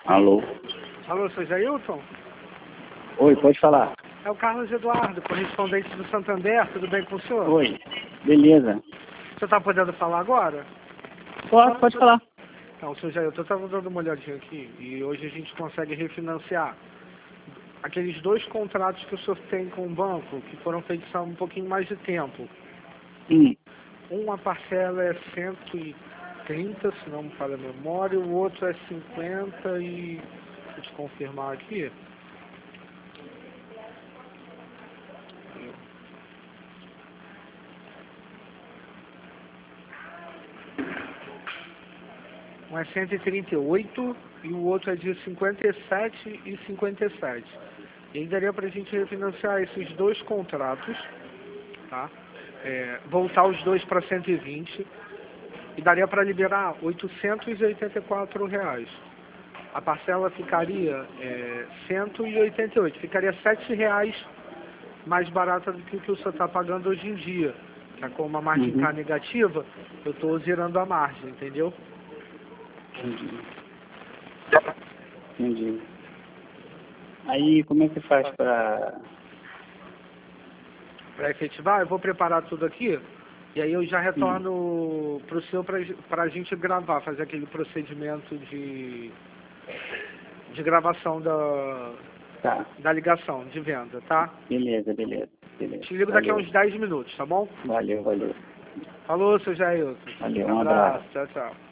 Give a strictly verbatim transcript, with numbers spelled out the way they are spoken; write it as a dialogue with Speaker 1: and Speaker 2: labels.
Speaker 1: Alô?
Speaker 2: Alô, seu Jailton?
Speaker 1: Oi, pode falar.
Speaker 2: É o Carlos Eduardo, correspondente do Santander, tudo bem com o senhor?
Speaker 1: Oi, beleza.
Speaker 2: O senhor está podendo falar agora?
Speaker 1: Pode, pode falar.
Speaker 2: Então, seu Jailton, eu estava dando uma olhadinha aqui e hoje a gente consegue refinanciar aqueles dois contratos que o senhor tem com o banco, que foram feitos há um pouquinho mais de tempo.
Speaker 1: Hum.
Speaker 2: Uma parcela é cento e trinta, se não me falha a memória, o outro é cinquenta e... Deixa eu te confirmar aqui. Um é cento e trinta e oito e o outro é de cinquenta e sete e cinquenta e sete. E aí daria para a gente refinanciar esses dois contratos, tá? É, voltar os dois para cento e vinte e daria para liberar oitocentos e oitenta e quatro reais. A parcela ficaria é, cento e oitenta e oito, ficaria sete reais mais barata do que o que o senhor está pagando hoje em dia. Que é como a margem está
Speaker 1: Uhum.
Speaker 2: negativa, eu estou zerando a margem, entendeu?
Speaker 1: Entendi. Entendi. Aí, como é que faz pra...
Speaker 2: Para efetivar, eu vou preparar tudo aqui e aí eu já
Speaker 1: Hum.
Speaker 2: retorno para o senhor para a gente gravar, fazer aquele procedimento de, de gravação da,
Speaker 1: Tá.
Speaker 2: da ligação de venda, tá?
Speaker 1: Beleza, beleza. Beleza.
Speaker 2: Te ligo daqui a
Speaker 1: Valeu.
Speaker 2: uns dez minutos, tá bom?
Speaker 1: Valeu, valeu.
Speaker 2: Falou, seu Jailton.
Speaker 1: Valeu, um
Speaker 2: Abraço,
Speaker 1: abraço.
Speaker 2: tchau, tchau.